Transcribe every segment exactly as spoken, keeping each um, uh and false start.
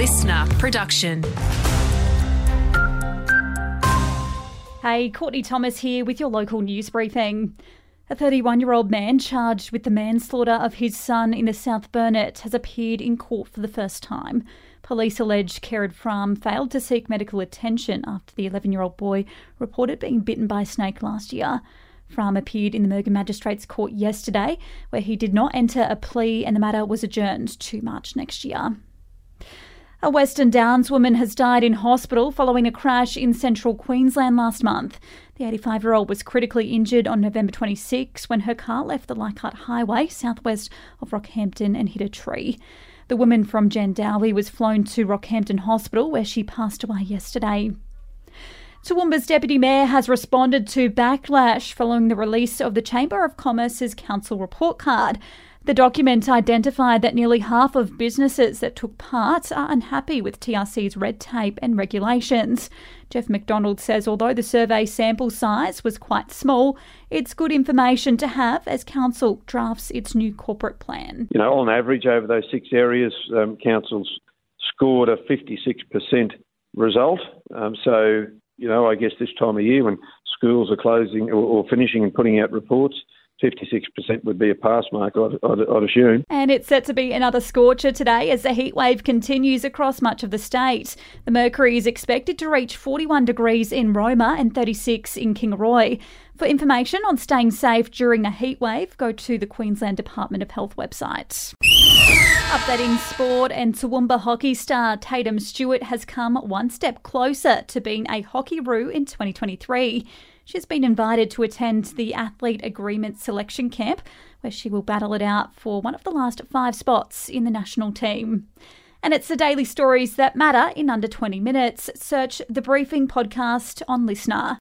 listener production. Hey, Courtney Thomas here with your local news briefing. A thirty-one-year-old man charged with the manslaughter of his son in the South Burnett has appeared in court for the first time. Police allege Kerrod Fram failed to seek medical attention after the eleven-year-old boy reported being bitten by a snake last year. Fram appeared in the Murgon Magistrates Court yesterday, where he did not enter a plea and the matter was adjourned to March next year. A Western Downs woman has died in hospital following a crash in central Queensland last month. The eighty-five-year-old was critically injured on November twenty-sixth when her car left the Leichhardt Highway southwest of Rockhampton and hit a tree. The woman from Jandowie was flown to Rockhampton Hospital, where she passed away yesterday. Toowoomba's Deputy Mayor has responded to backlash following the release of the Chamber of Commerce's council report card. The document identified that nearly half of businesses that took part are unhappy with T R C's red tape and regulations. Jeff McDonald says although the survey sample size was quite small, it's good information to have as council drafts its new corporate plan. You know, on average over those six areas, um, councils scored a fifty-six percent result. Um, so, you know, I guess this time of year when schools are closing or, or finishing and putting out reports, fifty-six percent would be a pass mark, I'd, I'd, I'd assume. And it's set to be another scorcher today as the heatwave continues across much of the state. The mercury is expected to reach forty-one degrees in Roma and thirty-six in Kingaroy. For information on staying safe during the heatwave, go to the Queensland Department of Health website. Updating sport, and Toowoomba hockey star Tatum Stewart has come one step closer to being a hockey-roo in twenty twenty-three. She's been invited to attend the Athlete Agreement Selection Camp, where she will battle it out for one of the last five spots in the national team. And it's the daily stories that matter in under twenty minutes. Search The Briefing podcast on Listener.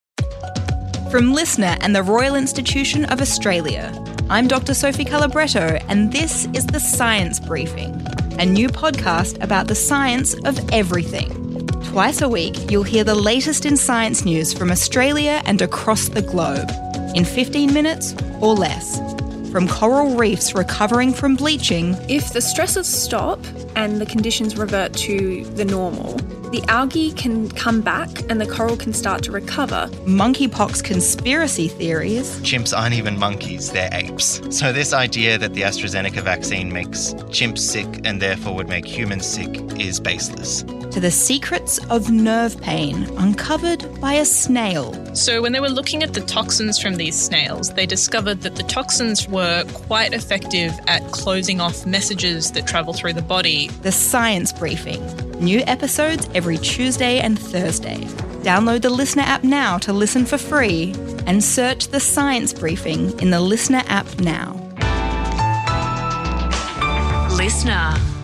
From Listener and the Royal Institution of Australia, I'm Doctor Sophie Calabretto, and this is The Science Briefing, a new podcast about the science of everything. Twice a week, you'll hear the latest in science news from Australia and across the globe, in fifteen minutes or less. From coral reefs recovering from bleaching. If the stresses stop and the conditions revert to the normal, the algae can come back and the coral can start to recover. Monkeypox conspiracy theories. Chimps aren't even monkeys, they're apes. So this idea that the AstraZeneca vaccine makes chimps sick and therefore would make humans sick is baseless. To the secrets of nerve pain uncovered by a snail. So when they were looking at the toxins from these snails, they discovered that the toxins were quite effective at closing off messages that travel through the body. The Science Briefing. New episodes every Tuesday and Thursday. Download the Listener app now to listen for free and search The Science Briefing in the Listener app now. Listener.